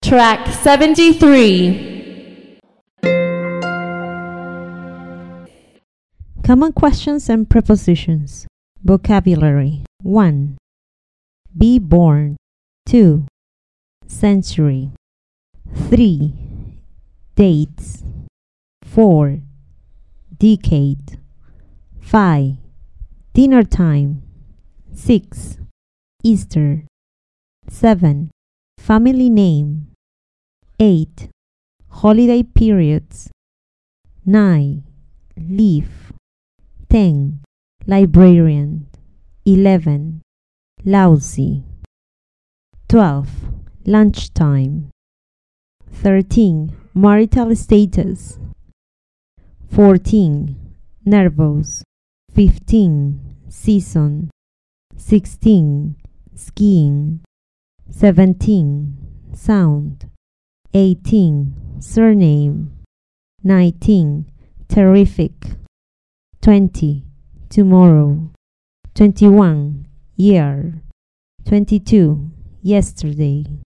Track 73. Common questions and prepositions. Vocabulary. 1. Be born. 2. Century. 3. Dates. 4. Decade. 5. Dinner time. 6. Easter. 7. Family name. 8. Holiday periods. 9. Leaf. 10. Librarian. 11. Lousy. 12. Lunchtime. 13. Marital status. 14. Nervous. 15. Season. 16. Skiing. 17. Sound. 18. Surname. 19. Terrific. 20. Tomorrow. 21. Year. 22. Yesterday.